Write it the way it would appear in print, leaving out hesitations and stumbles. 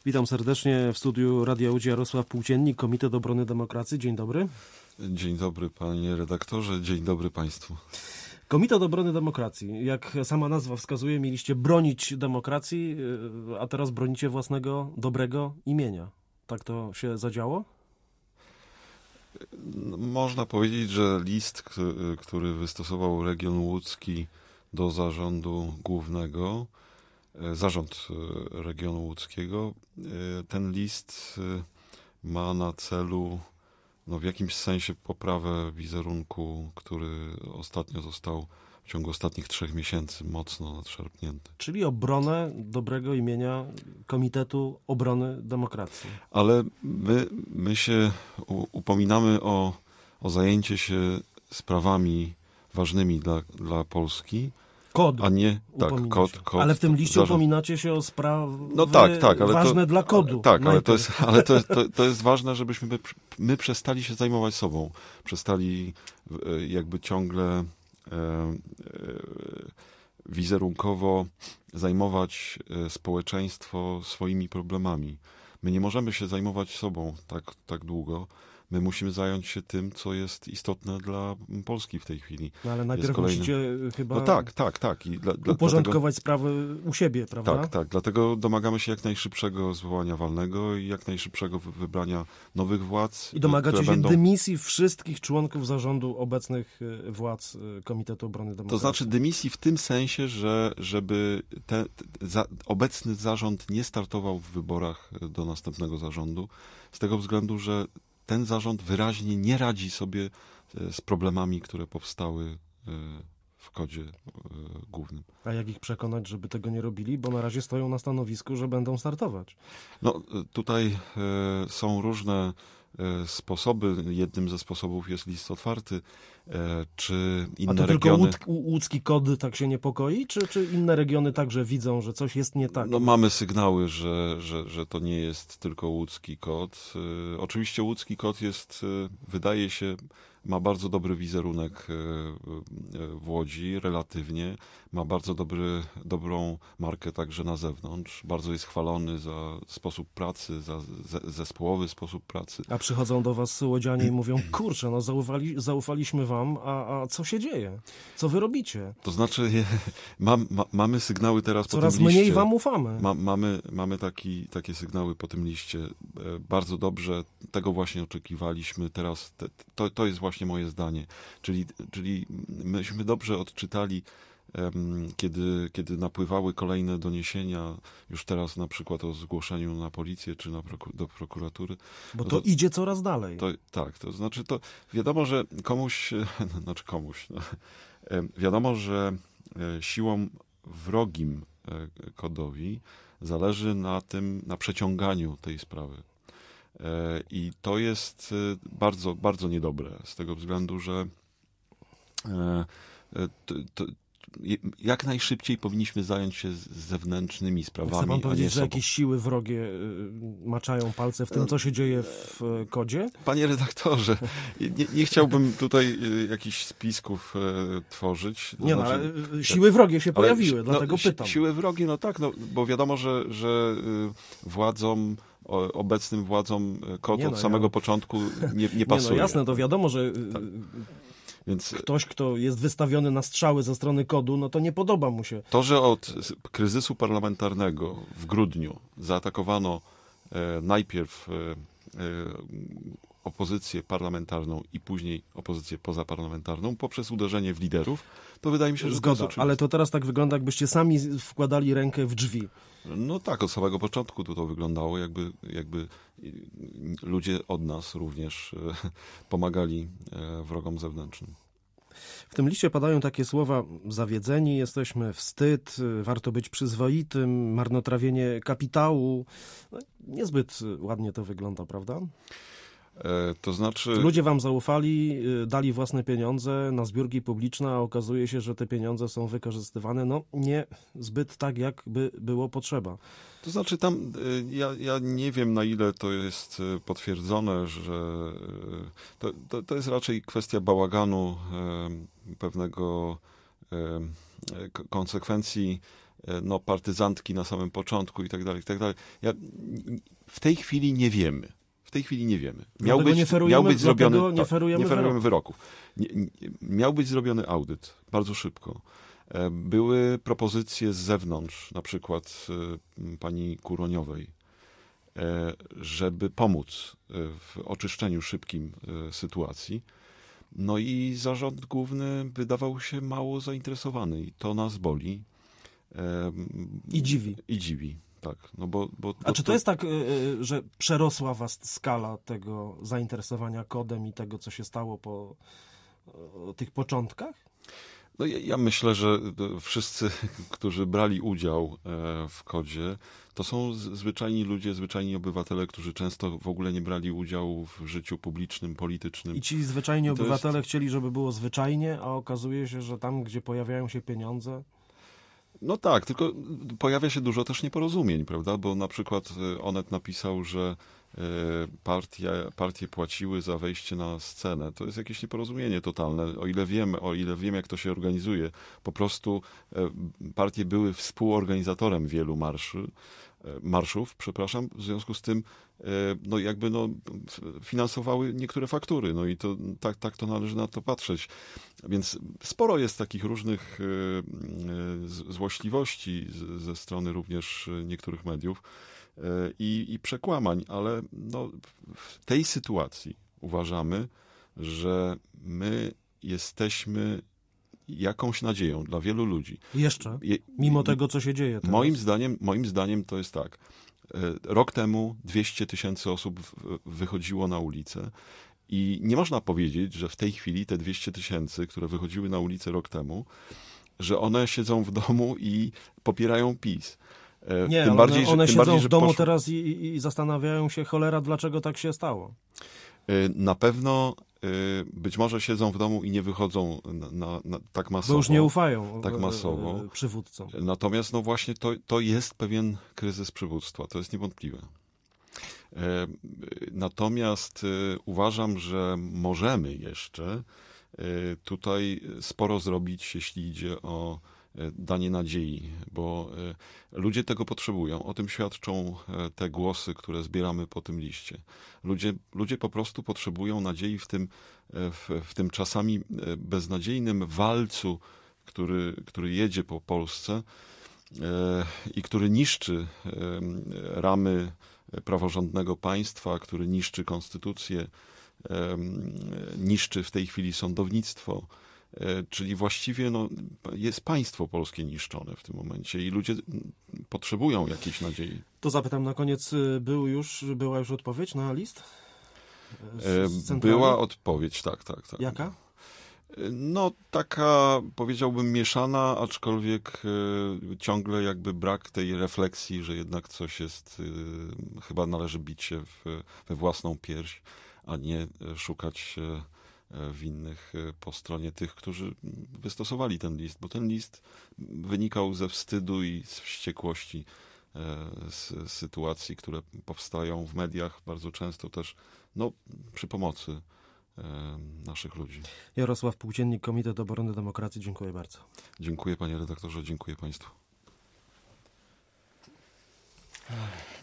Witam serdecznie w studiu Radia Łódź Jarosław Płóciennik, Komitet Obrony Demokracji. Dzień dobry. Dzień dobry panie redaktorze, dzień dobry państwu. Komitet Obrony Demokracji. Jak sama nazwa wskazuje, mieliście bronić demokracji, a teraz bronicie własnego dobrego imienia. Tak to się zadziało? Można powiedzieć, że list, który wystosował region łódzki do zarządu głównego, zarząd regionu łódzkiego, ten list ma na celu w jakimś sensie poprawę wizerunku, który ostatnio został w ciągu ostatnich 3 miesięcy mocno nadszarpnięty. Czyli obronę dobrego imienia Komitetu Obrony Demokracji. Ale my się upominamy o zajęcie się sprawami ważnymi dla Polski. Kod. A nie, tak, kod. Ale w tym liście upominacie się o sprawy ale ważne dla kodu. Tak, ale to jest ważne, żebyśmy my przestali się zajmować sobą. Przestali jakby ciągle wizerunkowo zajmować społeczeństwo swoimi problemami. My nie możemy się zajmować sobą tak długo. My musimy zająć się tym, co jest istotne dla Polski w tej chwili. No ale najpierw musicie chyba tak. uporządkować sprawy u siebie, prawda? Tak. Dlatego domagamy się jak najszybszego zwołania walnego i jak najszybszego wybrania nowych władz. I domagacie się dymisji wszystkich członków zarządu obecnych władz Komitetu Obrony Demokracji. To znaczy dymisji w tym sensie, żeby obecny zarząd nie startował w wyborach do następnego zarządu. Z tego względu, że ten zarząd wyraźnie nie radzi sobie z problemami, które powstały w kodzie głównym. A jak ich przekonać, żeby tego nie robili? Bo na razie stoją na stanowisku, że będą startować. No tutaj są różne sposoby. Jednym ze sposobów jest list otwarty. Czy inne regiony... A to regiony... tylko łódzki kod tak się niepokoi? Czy inne regiony także widzą, że coś jest nie tak? No mamy sygnały, że to nie jest tylko łódzki kod. Oczywiście łódzki kod jest, wydaje się, ma bardzo dobry wizerunek w Łodzi, relatywnie. Ma bardzo dobrą markę także na zewnątrz. Bardzo jest chwalony za sposób pracy, za zespołowy sposób pracy. A przychodzą do was łodzianie i mówią, kurczę, no zaufaliśmy wam, a co się dzieje? Co wy robicie? To znaczy, mamy sygnały teraz po tym liście. Coraz mniej wam ufamy. Mamy takie sygnały po tym liście. Bardzo dobrze, tego właśnie oczekiwaliśmy. Teraz to jest właśnie moje zdanie. Czyli myśmy dobrze odczytali, kiedy napływały kolejne doniesienia, już teraz na przykład o zgłoszeniu na policję czy do prokuratury. Bo to idzie coraz dalej. To znaczy wiadomo, że wiadomo, że siłom wrogim kodowi zależy na przeciąganiu tej sprawy. I to jest bardzo, bardzo niedobre, z tego względu, że jak najszybciej powinniśmy zająć się zewnętrznymi sprawami. Chce pan powiedzieć, że jakieś siły wrogie maczają palce w tym, co się dzieje w kodzie? Panie redaktorze, nie chciałbym tutaj jakichś spisków tworzyć. Ale siły wrogie się pojawiły, dlatego pytam. Siły wrogie, bo wiadomo, że obecnym władzom KOD od samego początku nie pasuje. Jasne, to wiadomo, że więc ktoś, kto jest wystawiony na strzały ze strony kodu, no to nie podoba mu się. To, że od kryzysu parlamentarnego w grudniu zaatakowano najpierw opozycję parlamentarną i później opozycję pozaparlamentarną poprzez uderzenie w liderów, to wydaje mi się, że zgoda, ale to teraz tak wygląda, jakbyście sami wkładali rękę w drzwi. No tak, od samego początku to wyglądało, jakby ludzie od nas również pomagali wrogom zewnętrznym. W tym liście padają takie słowa: zawiedzeni jesteśmy, wstyd, warto być przyzwoitym, marnotrawienie kapitału. No, niezbyt ładnie to wygląda, prawda? To znaczy... Ludzie wam zaufali, dali własne pieniądze na zbiórki publiczne, a okazuje się, że te pieniądze są wykorzystywane nie zbyt tak, jakby było potrzeba. To znaczy tam, ja nie wiem, na ile to jest potwierdzone, że to jest raczej kwestia bałaganu, pewnego konsekwencji no, partyzantki na samym początku i tak dalej, i tak dalej. W tej chwili nie wiemy. Miał być zrobiony, nie ferujemy wyroków. Miał być zrobiony audyt bardzo szybko. Były propozycje z zewnątrz, na przykład pani Kuroniowej, żeby pomóc w oczyszczeniu szybkim sytuacji. No i zarząd główny wydawał się mało zainteresowany i to nas boli. I dziwi, tak. No bo A czy to jest tak, że przerosła was skala tego zainteresowania kodem i tego, co się stało po tych początkach? No ja myślę, że wszyscy, którzy brali udział w kodzie, to są zwyczajni ludzie, zwyczajni obywatele, którzy często w ogóle nie brali udziału w życiu publicznym, politycznym. I ci zwyczajni obywatele chcieli, żeby było zwyczajnie, a okazuje się, że tam, gdzie pojawiają się pieniądze... No tak, tylko pojawia się dużo też nieporozumień, prawda? Bo na przykład Onet napisał, że partie płaciły za wejście na scenę. To jest jakieś nieporozumienie totalne. O ile wiem, jak to się organizuje. Po prostu partie były współorganizatorem wielu marszów, w związku z tym finansowały niektóre faktury. No i to tak to należy na to patrzeć. Więc sporo jest takich różnych złośliwości ze strony również niektórych mediów i przekłamań, ale no, w tej sytuacji uważamy, że my jesteśmy jakąś nadzieją dla wielu ludzi. Jeszcze? Mimo tego, co się dzieje teraz? Moim zdaniem to jest tak. Rok temu 200 000 osób wychodziło na ulicę i nie można powiedzieć, że w tej chwili te 200 000, które wychodziły na ulicę rok temu, że one siedzą w domu i popierają PiS. Nie, one siedzą w domu teraz i zastanawiają się, cholera, dlaczego tak się stało. Na pewno być może siedzą w domu i nie wychodzą na tak masowo. Bo już nie ufają tak masowo. Przywódcom. Natomiast no właśnie to jest pewien kryzys przywództwa, to jest niewątpliwe. Natomiast uważam, że możemy jeszcze tutaj sporo zrobić, jeśli idzie o danie nadziei, bo ludzie tego potrzebują. O tym świadczą te głosy, które zbieramy po tym liście. Ludzie po prostu potrzebują nadziei w tym czasami beznadziejnym walcu, który jedzie po Polsce i który niszczy ramy praworządnego państwa, który niszczy konstytucję, niszczy w tej chwili sądownictwo. Czyli właściwie jest państwo polskie niszczone w tym momencie i ludzie potrzebują jakiejś nadziei. To zapytam na koniec, była już odpowiedź na list? Była odpowiedź, tak. Jaka? No taka, powiedziałbym, mieszana, aczkolwiek ciągle jakby brak tej refleksji, że jednak coś jest, chyba należy bić się we własną pierś, a nie szukać winnych po stronie tych, którzy wystosowali ten list, bo ten list wynikał ze wstydu i z wściekłości z sytuacji, które powstają w mediach bardzo często też przy pomocy naszych ludzi. Jarosław Płóciennik, Komitet Obrony Demokracji. Dziękuję bardzo. Dziękuję, panie redaktorze, dziękuję państwu.